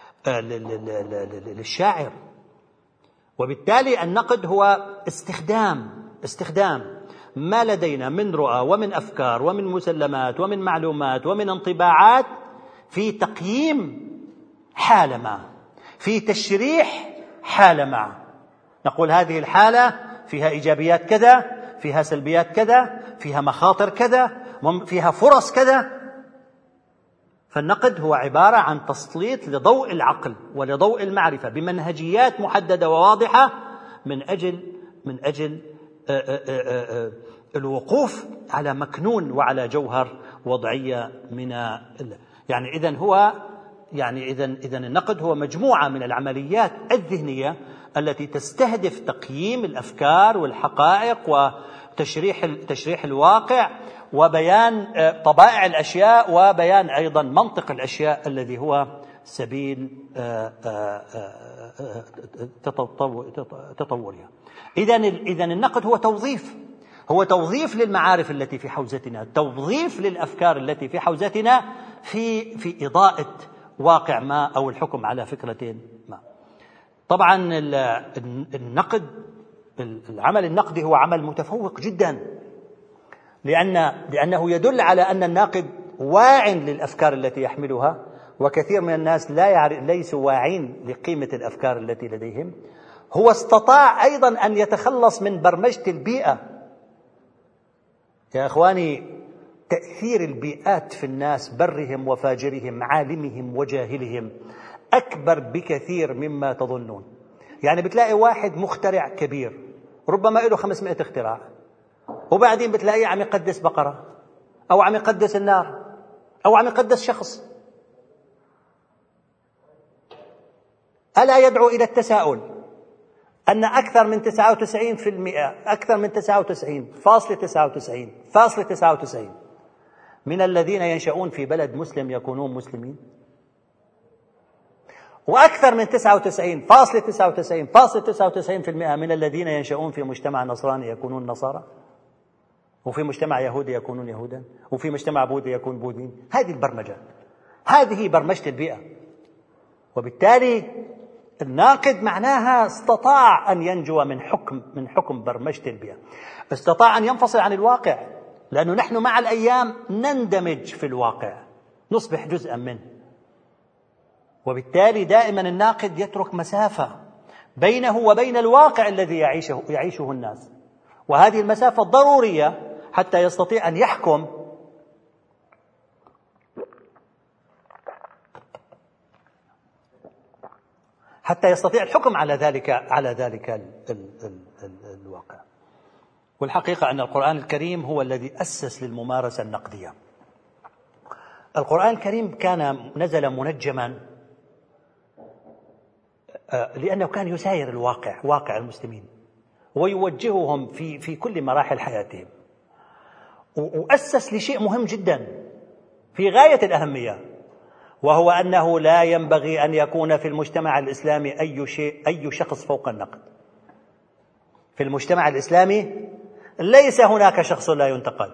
S1: للشاعر. وبالتالي النقد هو استخدام استخدام ما لدينا من رؤى ومن أفكار ومن مسلمات ومن معلومات ومن انطباعات في تقييم حالة ما، في تشريح حالة ما. نقول هذه الحالة فيها إيجابيات كذا، فيها سلبيات كذا، فيها مخاطر كذا، فيها فرص كذا. فالنقد هو عبارة عن تسليط لضوء العقل ولضوء المعرفة بمنهجيات محددة وواضحة من أجل من أجل الوقوف على مكنون وعلى جوهر وضعية من يعني إذن هو يعني إذن إذن النقد هو مجموعة من العمليات الذهنية التي تستهدف تقييم الأفكار والحقائق وتشريح تشريح الواقع وبيان طبائع الأشياء وبيان أيضا منطق الأشياء الذي هو سبيل تطورها. إذن إذن النقد هو توظيف هو توظيف للمعارف التي في حوزتنا، توظيف للأفكار التي في حوزتنا في في إضاءة واقع ما أو الحكم على فكرة ما. طبعا النقد العمل النقدي هو عمل متفوق جدا، لأن لأنه يدل على أن الناقد واع للأفكار التي يحملها، وكثير من الناس لا يعرف ليسوا واعين لقيمة الأفكار التي لديهم. هو استطاع أيضا أن يتخلص من برمجة البيئة. يا إخواني، تأثير البيئات في الناس برهم وفاجرهم عالمهم وجاهلهم أكبر بكثير مما تظنون. يعني بتلاقي واحد مخترع كبير ربما له خمسمائة اختراع، وبعدين بتلاقيه عم يقدس بقرة أو عم يقدس النار أو عم يقدس شخص. ألا يدعو إلى التساؤل أن أكثر من تسعة وتسعين بالمئة أكثر من تسعة وتسعين فاصلة تسعة وتسعين فاصلة تسعة وتسعين من الذين ينشؤون في بلد مسلم يكونون مسلمين، وأكثر من تسعة وتسعين فاصلة تسعة وتسعين فاصلة تسعة وتسعين بالمئة من الذين ينشؤون في مجتمع نصراني يكونون نصارى، وفي مجتمع يهودي يكونون يهودا، وفي مجتمع بوذي يكون بوذيين. هذه البرمجة، هذه برمجة البيئة. وبالتالي الناقد معناها استطاع أن ينجو من حكم من حكم برمجة البيئة، استطاع أن ينفصل عن الواقع، لأنه نحن مع الأيام نندمج في الواقع، نصبح جزءا منه. وبالتالي دائما الناقد يترك مسافة بينه وبين الواقع الذي يعيشه يعيشه الناس، وهذه المسافة ضرورية حتى يستطيع أن يحكم حتى يستطيع الحكم على ذلك على ذلك ال ال ال ال الواقع. والحقيقة أن القرآن الكريم هو الذي أسس للممارسة النقدية. القرآن الكريم كان نزل منجما لأنه كان يساير الواقع، واقع المسلمين، ويوجههم في في كل مراحل حياتهم، وأسس لشيء مهم جدا في غاية الأهمية، وهو أنه لا ينبغي أن يكون في المجتمع الإسلامي أي شيء أي شخص فوق النقد. في المجتمع الإسلامي ليس هناك شخص لا ينتقد،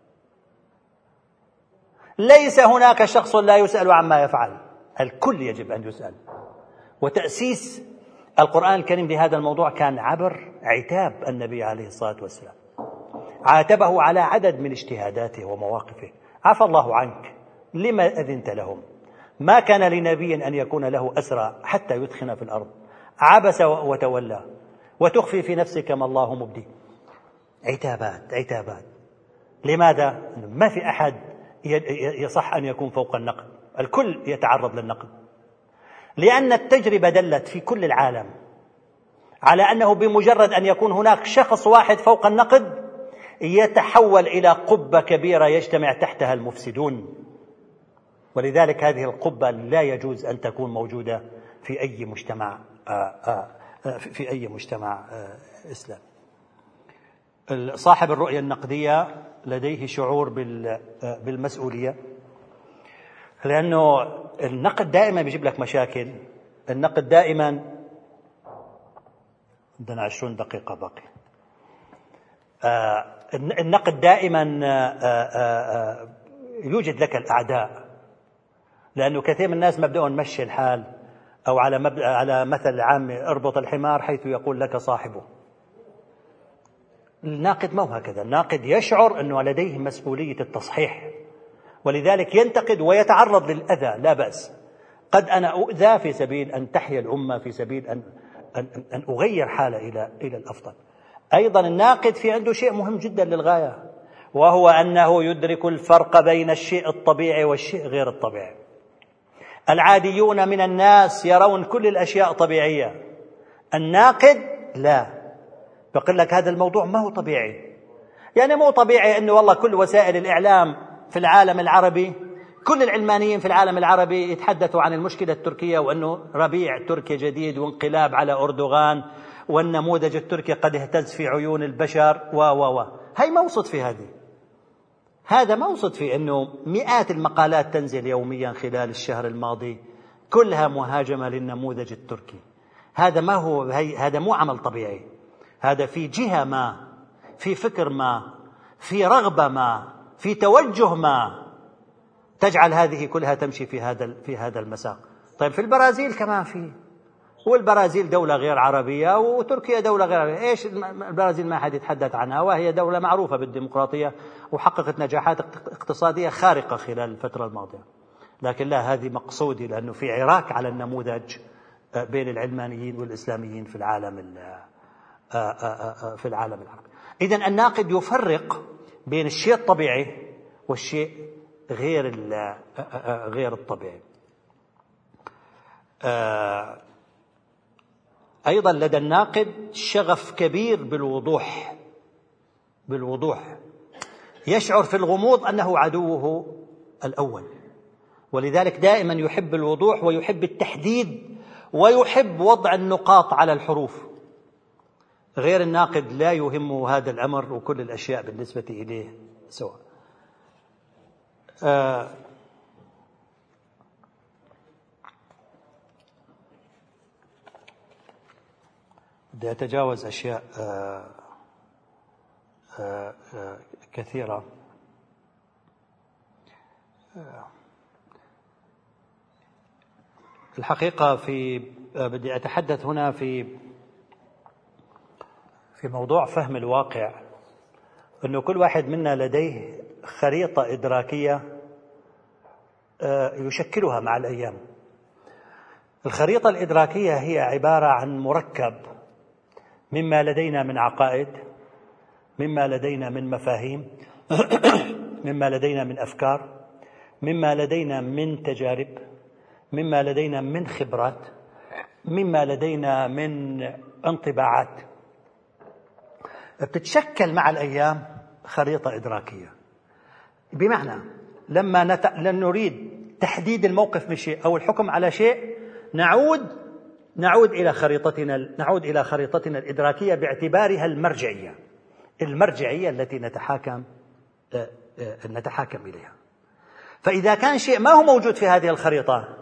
S1: ليس هناك شخص لا يسأل عما يفعل، الكل يجب أن يسأل. وتأسيس القرآن الكريم لهذا الموضوع كان عبر عتاب النبي عليه الصلاة والسلام، عاتبه على عدد من اجتهاداته ومواقفه. عفى الله عنك لما أذنت لهم، ما كان لنبي أن يكون له أسرى حتى يدخن في الأرض، عبس وتولى وتخفي في نفسك ما الله مبدي. عتابات عتابات. لماذا؟ ما في أحد يصح أن يكون فوق النقد، الكل يتعرض للنقد، لأن التجربة دلت في كل العالم على أنه بمجرد أن يكون هناك شخص واحد فوق النقد يتحول إلى قبة كبيرة يجتمع تحتها المفسدون. ولذلك هذه القبة لا يجوز أن تكون موجودة في أي مجتمع في أي مجتمع إسلامي. صاحب الرؤية النقدية لديه شعور بالمسؤولية، لأنه النقد دائما بيجيب لك مشاكل. النقد دائما، عندنا عشرون دقيقة باقي. النقد دائما يوجد لك الأعداء، لأنه كثير من الناس مبدأهم مشي الحال، أو على مبدأ على مثل عام اربط الحمار حيث يقول لك صاحبه. الناقد ما هو هكذا. الناقد يشعر أنه لديه مسؤولية التصحيح، ولذلك ينتقد ويتعرض للأذى، لا بأس. قد أنا أؤذى في سبيل أن تحيا الأمة، في سبيل أن أن أن أغير حالة إلى إلى الأفضل. أيضا الناقد في عنده شيء مهم جدا للغاية، وهو أنه يدرك الفرق بين الشيء الطبيعي والشيء غير الطبيعي. العاديون من الناس يرون كل الأشياء طبيعية، الناقد لا، بقول لك هذا الموضوع ما هو طبيعي. يعني مو طبيعي أنه والله كل وسائل الإعلام في العالم العربي، كل العلمانيين في العالم العربي يتحدثوا عن المشكلة التركية، وأنه ربيع تركي جديد وانقلاب على أردوغان، والنموذج التركي قد اهتز في عيون البشر و و و هي ما وصلت في هذه. هذا ما وصلت في أنه مئات المقالات تنزل يوميا خلال الشهر الماضي كلها مهاجمة للنموذج التركي. هذا ما هو هي هذا مو عمل طبيعي. هذا في جهة ما، في فكر ما، في رغبة ما، في توجه ما تجعل هذه كلها تمشي في هذا في هذا المساق. طيب في البرازيل كمان في، والبرازيل دولة غير عربية وتركيا دولة غير عربية. إيش البرازيل ما حد يتحدث عنها، وهي دولة معروفة بالديمقراطية وحققت نجاحات اقتصادية خارقة خلال الفترة الماضية. لكن لا، هذه مقصودي، لأنه في عراك على النموذج بين العلمانيين والإسلاميين في العالم في العالم العربي. إذن الناقد يفرق بين الشيء الطبيعي والشيء غير غير الطبيعي. أيضا لدى الناقد شغف كبير بالوضوح بالوضوح يشعر في الغموض أنه عدوه الأول، ولذلك دائما يحب الوضوح ويحب التحديد ويحب وضع النقاط على الحروف. غير الناقد لا يهمه هذا الأمر، وكل الأشياء بالنسبة إليه سواء. آه بدي أتجاوز أشياء آه آه آه كثيرة. آه الحقيقة في آه بدي أتحدث هنا في في موضوع فهم الواقع، أنه كل واحد منا لديه خريطة إدراكية آه يشكلها مع الأيام. الخريطة الإدراكية هي عبارة عن مركب مما لدينا من عقائد، مما لدينا من مفاهيم، مما لدينا من أفكار، مما لدينا من تجارب، مما لدينا من خبرات، مما لدينا من انطباعات، بتتشكل مع الأيام خريطة إدراكية. بمعنى لما نت... لن نريد تحديد الموقف من شيء أو الحكم على شيء، نعود نعود إلى خريطتنا نعود إلى خريطتنا الإدراكية باعتبارها المرجعية المرجعية التي نتحاكم نتحاكم إليها. فإذا كان شيء ما هو موجود في هذه الخريطة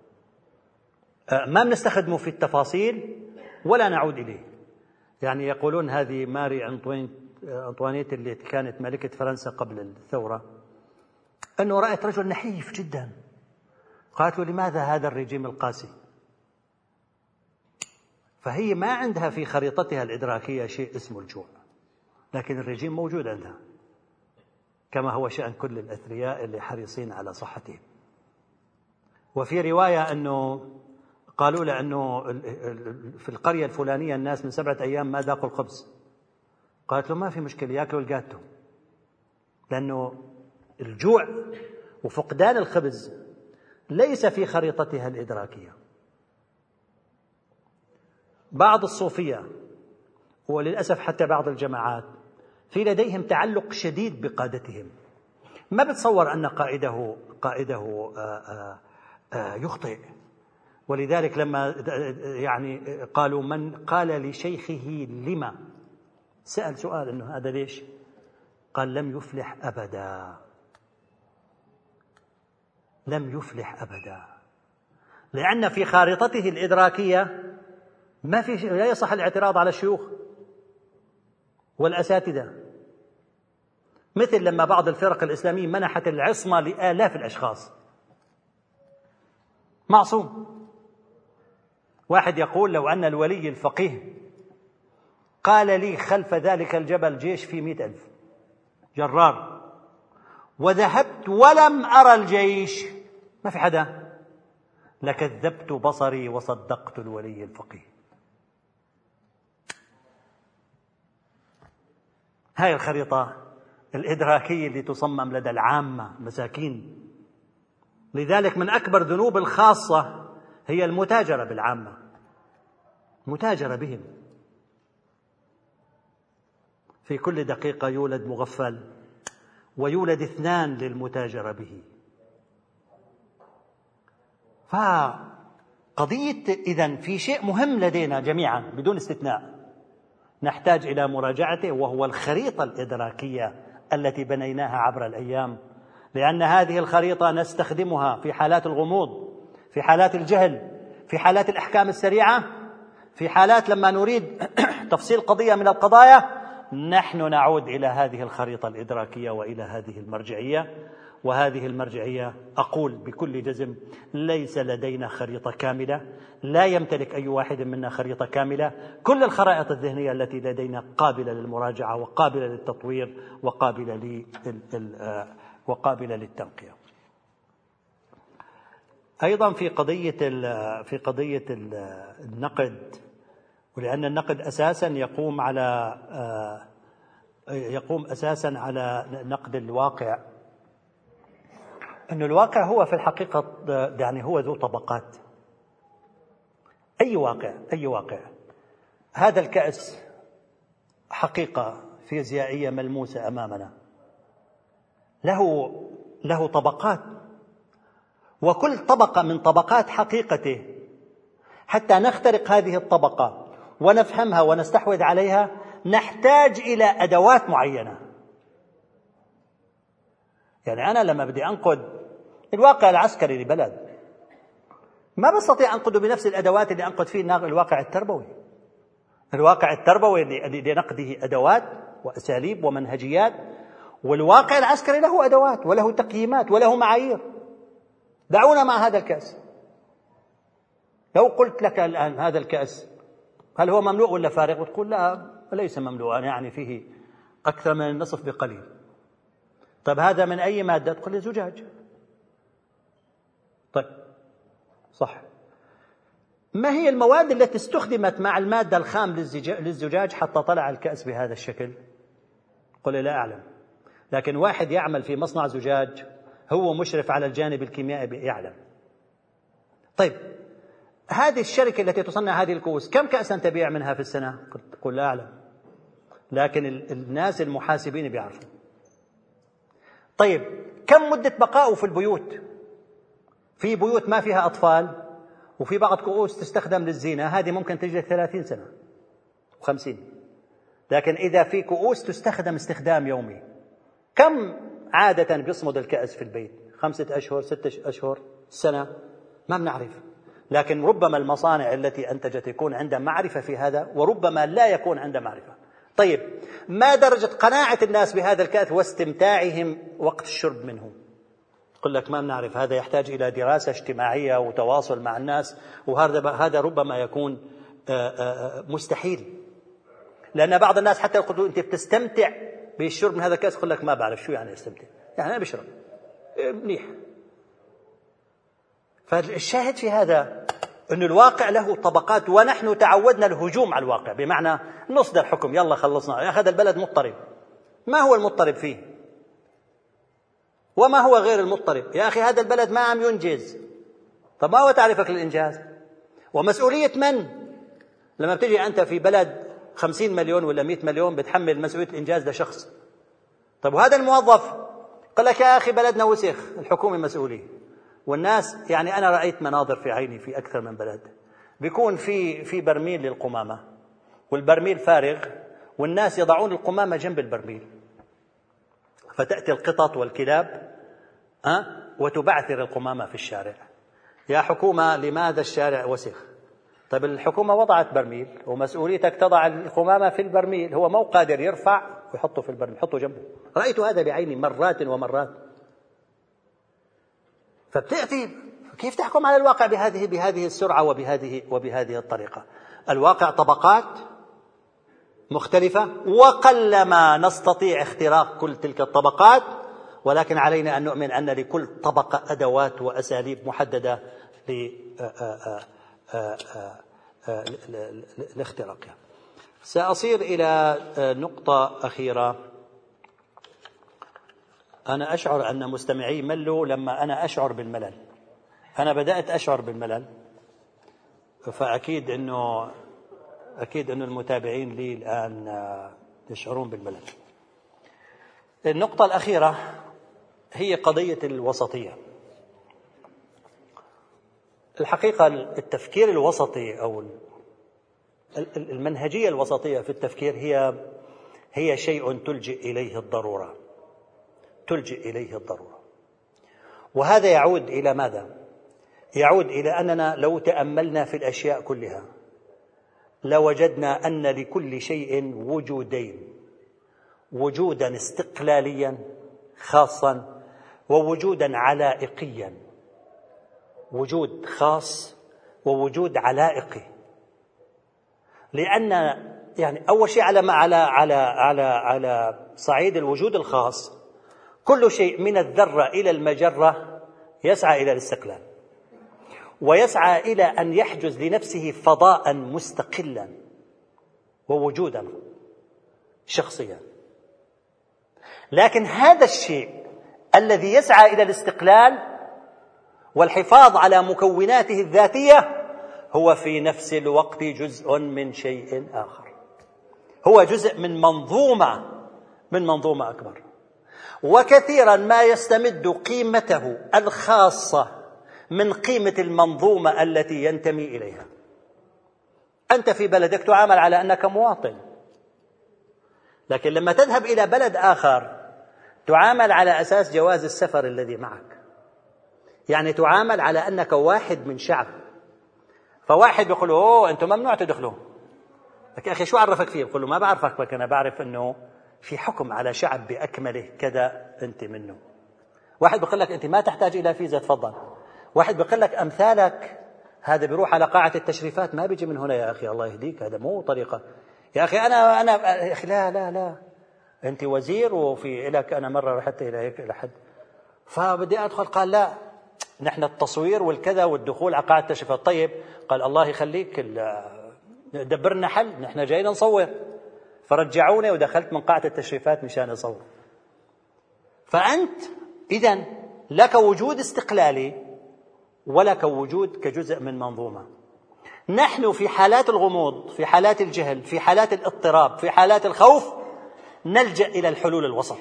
S1: ما بنستخدمه في التفاصيل ولا نعود إليه. يعني يقولون هذه ماري أنطوانيت اللي كانت ملكة فرنسا قبل الثورة، أنه رأت رجل نحيف جدا، قالت له لماذا هذا الرجيم القاسي؟ فهي ما عندها في خريطتها الإدراكية شيء اسمه الجوع، لكن الرجيم موجود عندها، كما هو شأن كل الأثرياء اللي حريصين على صحتهم. وفي رواية أنه قالوا له أنه في القرية الفلانية الناس من سبعة أيام ما ذاقوا الخبز، قالت له ما في مشكلة يأكلوا الجاتو، لأنه الجوع وفقدان الخبز ليس في خريطتها الإدراكية. بعض الصوفية وللأسف حتى بعض الجماعات في لديهم تعلق شديد بقادتهم، ما بتصور أن قائده قائده آآ آآ يخطئ. ولذلك لما يعني قالوا من قال لشيخه لما، سأل سؤال إنه هذا ليش؟ قال لم يفلح أبدا، لم يفلح أبدا، لأن في خارطته الإدراكية ما في شيء، لا يصح الاعتراض على الشيوخ والأساتذة. مثل لما بعض الفرق الإسلامية منحت العصمة لآلاف الأشخاص، معصوم. واحد يقول لو أن الولي الفقيه قال لي خلف ذلك الجبل جيش في مئة ألف جرار وذهبت ولم أرى الجيش، ما في حدا، لكذبت بصري وصدقت الولي الفقيه. هاي الخريطة الإدراكية اللي تصمم لدى العامة مساكين. لذلك من أكبر ذنوب الخاصة هي المتاجرة بالعامة، متاجرة بهم. في كل دقيقة يولد مغفل ويولد اثنان للمتاجرة به. فقضية إذن في شيء مهم لدينا جميعا بدون استثناء نحتاج إلى مراجعته، وهو الخريطة الإدراكية التي بنيناها عبر الأيام، لأن هذه الخريطة نستخدمها في حالات الغموض، في حالات الجهل، في حالات الأحكام السريعة، في حالات لما نريد تفصيل قضية من القضايا، نحن نعود إلى هذه الخريطة الإدراكية وإلى هذه المرجعية. وهذه المرجعية أقول بكل جزم ليس لدينا خريطة كاملة، لا يمتلك أي واحد منا خريطة كاملة. كل الخرائط الذهنية التي لدينا قابلة للمراجعة وقابلة للتطوير وقابلة لل وقابلة للتنقية. أيضا في قضية في قضية النقد، ولأن النقد أساسا يقوم على يقوم أساسا على نقد الواقع، أن الواقع هو في الحقيقة يعني هو ذو طبقات. أي واقع أي واقع هذا الكأس حقيقة فيزيائية ملموسة أمامنا، له له طبقات، وكل طبقة من طبقات حقيقته حتى نخترق هذه الطبقة ونفهمها ونستحوذ عليها نحتاج إلى أدوات معينة. يعني أنا لما بدي أنقد الواقع العسكري لبلد ما بستطيع أنقده بنفس الأدوات اللي أنقد فيه الواقع التربوي. الواقع التربوي لنقده أدوات وأساليب ومنهجيات، والواقع العسكري له أدوات وله تقييمات وله معايير. دعونا مع هذا الكأس. لو قلت لك الآن هذا الكأس هل هو مملوء ولا فارغ؟ وتقول لا ليس مملوءا، يعني فيه أكثر من النصف بقليل. طيب هذا من أي مادة؟ تقول لي زجاج. طيب صح، ما هي المواد التي استخدمت مع المادة الخام للزجاج حتى طلع الكأس بهذا الشكل؟ قل لي لا أعلم، لكن واحد يعمل في مصنع زجاج هو مشرف على الجانب الكيميائي يعلم. طيب هذه الشركة التي تصنع هذه الكؤوس كم كأسا تبيع منها في السنة؟ قل لا أعلم، لكن الناس المحاسبين بيعرفوا. طيب كم مدة بقائه في البيوت؟ في بيوت ما فيها أطفال وفي بعض كؤوس تستخدم للزينة، هذه ممكن تجلس ثلاثين سنة وخمسين. لكن إذا في كؤوس تستخدم استخدام يومي، كم عادة بيصمد الكأس في البيت؟ خمسة أشهر، ستة أشهر، سنة، ما بنعرف. لكن ربما المصانع التي أنتجت يكون عندها معرفة في هذا، وربما لا يكون عندها معرفة. طيب ما درجة قناعة الناس بهذا الكأس واستمتاعهم وقت الشرب منه؟ يقول لك ما بنعرف، هذا يحتاج إلى دراسة اجتماعية وتواصل مع الناس، وهذا هذا ربما يكون مستحيل. لأن بعض الناس حتى يقولوا أنت بتستمتع بالشرب من هذا الكأس، يقول لك ما بعرف شو يعني استمتع، يعني أنا بشرب منيح. فالشاهد في هذا أن الواقع له طبقات، ونحن تعودنا الهجوم على الواقع، بمعنى نصدر حكم يلا خلصنا، يا أخي هذا البلد مضطرب. ما هو المضطرب فيه؟ وما هو غير المضطرب؟ يا أخي هذا البلد ما عم ينجز. طب ما هو تعريفك للإنجاز؟ ومسؤولية من؟ لما بتجي أنت في بلد خمسين مليون ولا مئة مليون بتحمل مسؤولية الإنجاز لشخص. طب وهذا الموظف قال لك يا أخي بلدنا وسخ، الحكومة مسؤولية. والناس يعني أنا رأيت مناظر في عيني في أكثر من بلد، بيكون في في برميل للقمامة والبرميل فارغ والناس يضعون القمامة جنب البرميل، فتأتي القطط والكلاب أه؟ وتبعثر القمامة في الشارع. يا حكومة لماذا الشارع وسخ؟ طيب الحكومة وضعت برميل ومسؤوليتك تضع القمامة في البرميل، هو مو قادر يرفع ويحطه في البرميل، يحطه جنبه. رأيت هذا بعيني مرات ومرات. فبتأتي كيف تحكم على الواقع بهذه بهذه السرعة وبهذه وبهذه الطريقة؟ الواقع طبقات مختلفة، وقلما نستطيع اختراق كل تلك الطبقات، ولكن علينا أن نؤمن أن لكل طبقة أدوات وأساليب محددة لاختراقها. سأصير إلى نقطة أخيرة. أنا أشعر أن مستمعي ملوا لما أنا أشعر بالملل. أنا بدأت أشعر بالملل، فأكيد أنه أكيد أن المتابعين لي الآن يشعرون بالملل. النقطة الأخيرة هي قضية الوسطية. الحقيقة التفكير الوسطي أو المنهجية الوسطية في التفكير هي هي شيء تلجئ إليه الضرورة تلجئ إليه الضرورة وهذا يعود إلى ماذا؟ يعود إلى أننا لو تأملنا في الأشياء كلها لوجدنا أن لكل شيء وجودين، وجودا استقلاليا خاصا ووجودا علائقيا، وجود خاص ووجود علائقي. لأن يعني أول شيء على على على على على صعيد الوجود الخاص، كل شيء من الذرة إلى المجرة يسعى إلى الاستقلال، ويسعى إلى أن يحجز لنفسه فضاء مستقلا ووجودا شخصيا. لكن هذا الشيء الذي يسعى إلى الاستقلال والحفاظ على مكوناته الذاتية هو في نفس الوقت جزء من شيء آخر، هو جزء من منظومة من منظومة أكبر. وكثيرا ما يستمد قيمته الخاصة من قيمة المنظومة التي ينتمي إليها. أنت في بلدك تعامل على أنك مواطن، لكن لما تذهب إلى بلد آخر تعامل على أساس جواز السفر الذي معك، يعني تعامل على أنك واحد من شعب. فواحد يقول له أوه أنتم ممنوع تدخلوا، لك يا أخي شو عرفك فيه؟ يقول له ما بعرفك، بك أنا بعرف أنه في حكم على شعب بأكمله كذا أنت منه. واحد بيقول لك أنت ما تحتاج إلى فيزا تفضل. واحد بيقول لك أمثالك هذا بيروح على قاعة التشريفات ما بيجي من هنا يا أخي الله يهديك، هذا مو طريقة يا أخي. أنا أنا يا أخي لا لا لا أنت وزير وفي لك. أنا مرة رحت إلى هيك إلى حد فبدي أدخل، قال لا نحن التصوير والكذا والدخول على قاعة التشريفات. طيب قال الله يخليك دبرنا حل، نحن جايين نصور. فرجعوني ودخلت من قاعة التشريفات مشان أصور. فأنت إذن لك وجود استقلالي ولك وجود كجزء من منظومة. نحن في حالات الغموض، في حالات الجهل، في حالات الاضطراب، في حالات الخوف نلجأ إلى الحلول الوسط.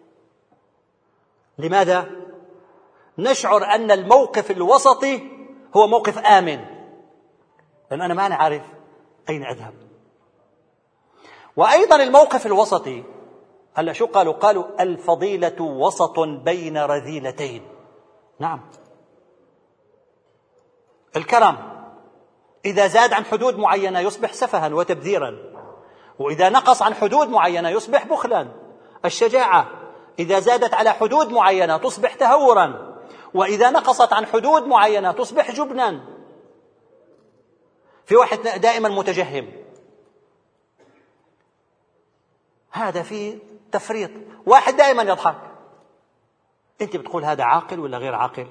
S1: لماذا؟ نشعر أن الموقف الوسطي هو موقف آمن، لأن أنا ما أنا عارف أين أذهب. وأيضا الموقف الوسطي هلا شو قالوا؟ قالوا الفضيلة وسط بين رذيلتين. نعم، الكرم إذا زاد عن حدود معينة يصبح سفها وتبذيرا، وإذا نقص عن حدود معينة يصبح بخلا. الشجاعة إذا زادت على حدود معينة تصبح تهورا، وإذا نقصت عن حدود معينة تصبح جبنا. في واحد دائما متجهم، هذا فيه تفريط. واحد دائما يضحك، أنت بتقول هذا عاقل ولا غير عاقل؟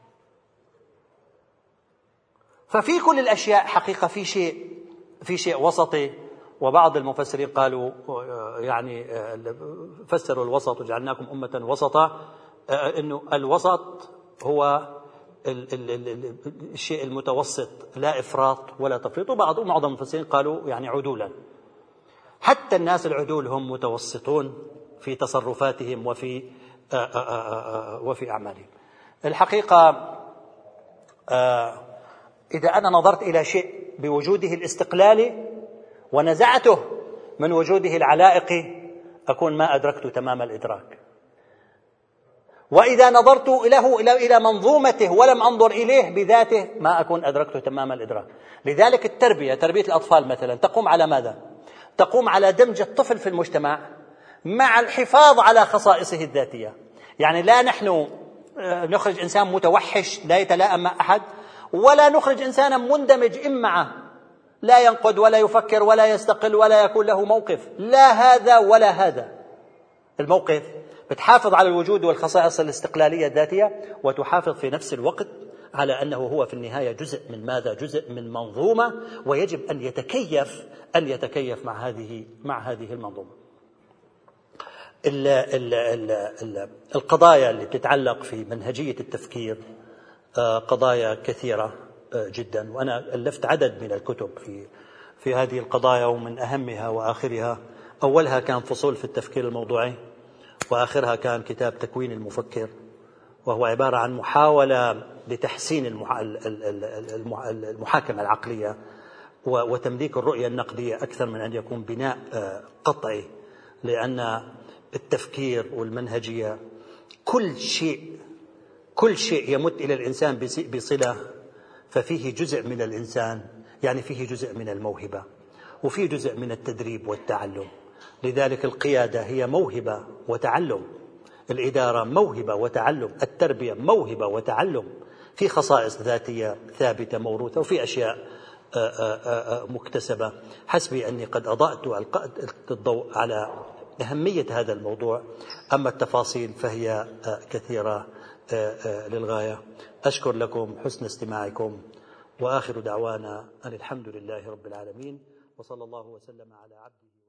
S1: ففي كل الأشياء حقيقة في شيء في شيء وسطي. وبعض المفسرين قالوا يعني فسروا الوسط وجعلناكم أمة وسطا، إنه الوسط هو الشيء المتوسط، لا إفراط ولا تفريط. وبعض معظم المفسرين قالوا يعني عدولا. حتى الناس العدول هم متوسطون في تصرفاتهم وفي وفي أعمالهم. الحقيقة إذا أنا نظرت إلى شيء بوجوده الاستقلالي ونزعته من وجوده العلائقي أكون ما أدركت تمام الإدراك، وإذا نظرت له إلى منظومته ولم أنظر إليه بذاته ما أكون أدركت تمام الإدراك. لذلك التربية، تربية الأطفال مثلا، تقوم على ماذا؟ تقوم على دمج الطفل في المجتمع مع الحفاظ على خصائصه الذاتية. يعني لا نحن نخرج إنسان متوحش لا يتلائم مع أحد، ولا نخرج إنسانا مندمج إما معه لا ينقد ولا يفكر ولا يستقل ولا يكون له موقف، لا هذا ولا هذا. الموقف بتحافظ على الوجود والخصائص الاستقلالية الذاتية، وتحافظ في نفس الوقت على أنه هو في النهاية جزء من ماذا؟ جزء من منظومة، ويجب أن يتكيف أن يتكيف مع هذه مع هذه المنظومة. ال ال ال ال القضايا اللي تتعلق في منهجية التفكير قضايا كثيرة جدا، وأنا ألفت عدد من الكتب في في هذه القضايا، ومن أهمها وآخرها أولها كان فصول في التفكير الموضوعي، وآخرها كان كتاب تكوين المفكر، وهو عبارة عن محاولة لتحسين المحاكمة العقلية وتمليك الرؤية النقدية أكثر من أن يكون بناء قطعي، لأن التفكير والمنهجية كل شيء كل شيء يمت إلى الإنسان بصلة ففيه جزء من الإنسان، يعني فيه جزء من الموهبة وفيه جزء من التدريب والتعلم. لذلك القيادة هي موهبة وتعلم، الإدارة موهبة وتعلم، التربية موهبة وتعلم، في خصائص ذاتية ثابتة موروثة وفي أشياء مكتسبة. حسبي أني قد أضأت وألقيت الضوء على أهمية هذا الموضوع، أما التفاصيل فهي كثيرة للغاية. أشكر لكم حسن استماعكم، وآخر دعوانا أن الحمد لله رب العالمين، وصلى الله وسلم على عبده.